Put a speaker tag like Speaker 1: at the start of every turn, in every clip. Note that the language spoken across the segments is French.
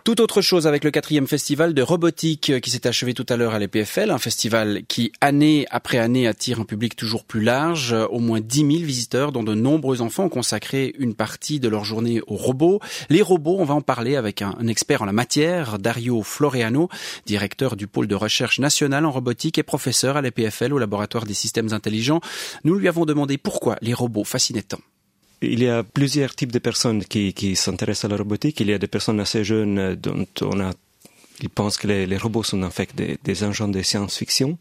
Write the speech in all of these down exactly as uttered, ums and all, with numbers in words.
Speaker 1: Tout autre chose avec le quatrième festival de robotique qui s'est achevé tout à l'heure à l'E P F L, un festival qui, année après année, attire un public toujours plus large. Au moins dix mille visiteurs, dont de nombreux enfants ont consacré une partie de leur journée aux robots. Les robots, on va en parler avec un, un expert en la matière, Dario Floreano, directeur du pôle de recherche national en robotique et professeur à l'E P F L au laboratoire des systèmes intelligents. Nous lui avons demandé pourquoi les robots fascinaient tant.
Speaker 2: Il y a plusieurs types de personnes qui, qui s'intéressent à la robotique. Il y a des personnes assez jeunes dont on a, ils pensent que les, les robots sont en fait des, des engins de science-fiction.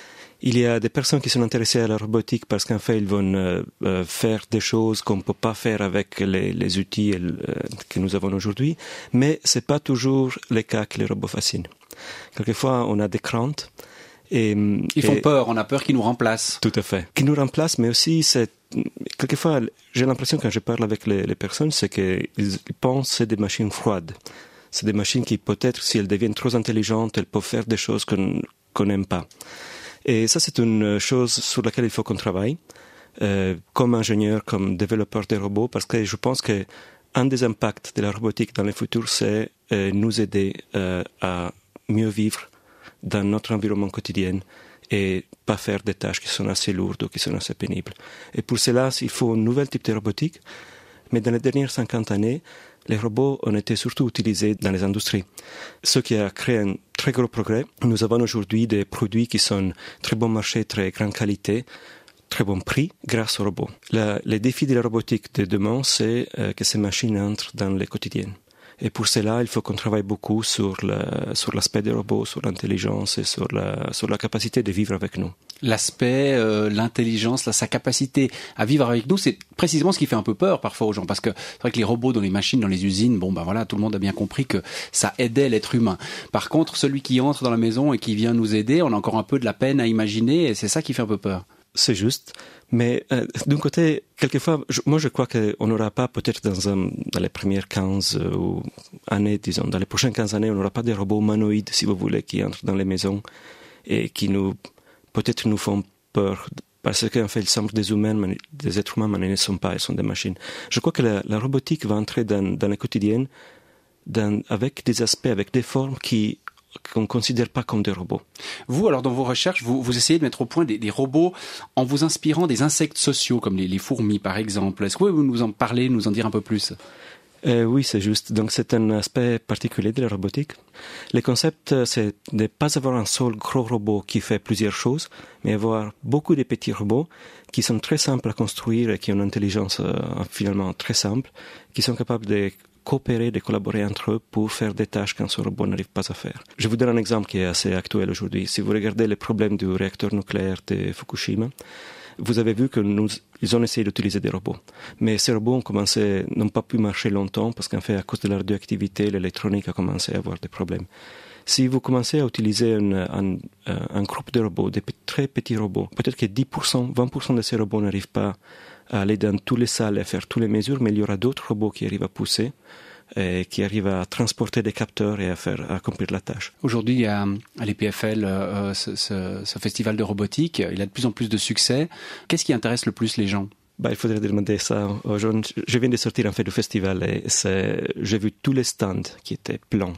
Speaker 2: Il y a des personnes qui sont intéressées à la robotique parce qu'en fait, ils vont euh, faire des choses qu'on ne peut pas faire avec les, les outils euh, que nous avons aujourd'hui. Mais c'est pas toujours le cas que les robots fascinent. Quelquefois, on a des craintes. Et,
Speaker 1: ils font
Speaker 2: et,
Speaker 1: peur, on a peur qu'ils nous remplacent.
Speaker 2: Tout à fait. Qu'ils nous remplacent, mais aussi, c'est, quelquefois, j'ai l'impression quand je parle avec les, les personnes, c'est qu'ils ils pensent que c'est des machines froides. C'est des machines qui, peut-être, si elles deviennent trop intelligentes, elles peuvent faire des choses qu'on qu'on n'aime pas. Et ça, c'est une chose sur laquelle il faut qu'on travaille, euh, comme ingénieur, comme développeur de robots, parce que je pense que un des impacts de la robotique dans le futur, c'est euh, nous aider euh, à mieux vivre dans notre environnement quotidien et pas faire des tâches qui sont assez lourdes ou qui sont assez pénibles. Et pour cela, il faut un nouvel type de robotique. Mais dans les dernières cinquante années, les robots ont été surtout utilisés dans les industries. Ce qui a créé un très gros progrès. Nous avons aujourd'hui des produits qui sont très bon marché, très grande qualité, très bon prix grâce aux robots. La, le défi de la robotique de demain, c'est euh, que ces machines entrent dans le quotidien. Et pour cela, il faut qu'on travaille beaucoup sur, la, sur l'aspect des robots, sur l'intelligence et sur la, sur la capacité de vivre avec nous.
Speaker 1: L'aspect, euh, l'intelligence, la, sa capacité à vivre avec nous, c'est précisément ce qui fait un peu peur parfois aux gens. Parce que c'est vrai que les robots dans les machines, dans les usines, bon ben voilà, tout le monde a bien compris que ça aidait l'être humain. Par contre, celui qui entre dans la maison et qui vient nous aider, on a encore un peu de la peine à imaginer et c'est ça qui fait un peu peur.
Speaker 2: C'est juste. Mais euh, d'un côté, quelquefois, je, moi je crois qu'on n'aura pas, peut-être dans, un, dans les premières quinze euh, ou années, disons, dans les prochaines quinze années, on n'aura pas des robots humanoïdes, si vous voulez, qui entrent dans les maisons et qui nous, peut-être nous font peur. Parce qu'en fait, ils semblent des humains, mais des êtres humains, mais ils ne sont pas, ils sont des machines. Je crois que la, la robotique va entrer dans, dans le quotidien dans, avec des aspects, avec des formes qui qu'on ne considère pas comme des robots.
Speaker 1: Vous, alors, dans vos recherches, vous, vous essayez de mettre au point des, des robots en vous inspirant des insectes sociaux, comme les, les fourmis, par exemple. Est-ce que vous pouvez nous en parler, nous en dire un peu plus ?
Speaker 2: euh, Oui, c'est juste. Donc, c'est un aspect particulier de la robotique. Le concept, c'est de ne pas avoir un seul gros robot qui fait plusieurs choses, mais avoir beaucoup de petits robots qui sont très simples à construire et qui ont une intelligence euh, finalement très simple, qui sont capables de coopérer, de collaborer entre eux pour faire des tâches qu'un seul robot n'arrive pas à faire. Je vous donne un exemple qui est assez actuel aujourd'hui. Si vous regardez les problèmes du réacteur nucléaire de Fukushima, vous avez vu que nous, ils ont essayé d'utiliser des robots. Mais ces robots ont commencé, n'ont pas pu marcher longtemps parce qu'en fait, à cause de la radioactivité, l'électronique a commencé à avoir des problèmes. Si vous commencez à utiliser un, un, un groupe de robots, des très petits robots, peut-être que dix pour cent, vingt pour cent de ces robots n'arrivent pas à aller dans toutes les salles et à faire toutes les mesures, mais il y aura d'autres robots qui arrivent à pousser, et qui arrivent à transporter des capteurs et à faire à accomplir la tâche.
Speaker 1: Aujourd'hui, à, à l'E P F L, euh, ce, ce, ce festival de robotique, il a de plus en plus de succès. Qu'est-ce qui intéresse le plus les gens ?
Speaker 2: Bah, il faudrait demander ça aux jeunes. Je viens de sortir en fait du festival et c'est, j'ai vu tous les stands qui étaient pleins.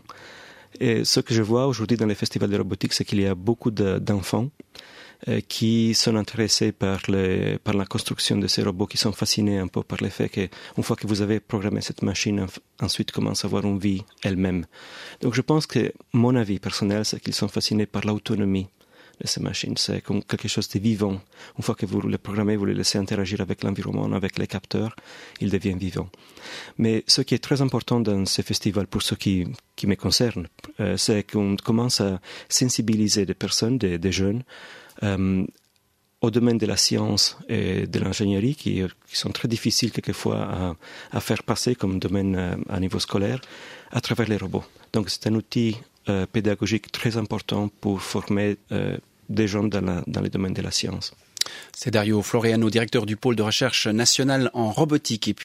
Speaker 2: Et ce que je vois aujourd'hui dans les festivals de robotique, c'est qu'il y a beaucoup de, d'enfants euh, qui sont intéressés par, les, par la construction de ces robots, qui sont fascinés un peu par le fait qu'une fois que vous avez programmé cette machine, ensuite commence à avoir une vie elle-même. Donc je pense que mon avis personnel, c'est qu'ils sont fascinés par l'autonomie de ces machines. C'est comme quelque chose de vivant. Une fois que vous les programmez, vous les laissez interagir avec l'environnement, avec les capteurs, ils deviennent vivants. Mais ce qui est très important dans ces festivals, pour ce qui, qui me concerne, euh, c'est qu'on commence à sensibiliser des personnes, des, des jeunes, euh, au domaine de la science et de l'ingénierie, qui, qui sont très difficiles quelquefois à, à faire passer comme domaine à, à niveau scolaire, à travers les robots. Donc c'est un outil Euh, pédagogique très important pour former euh, des gens dans, la, dans le domaine de la science.
Speaker 1: C'est Dario Floreano, directeur du pôle de recherche national en robotique. Et puis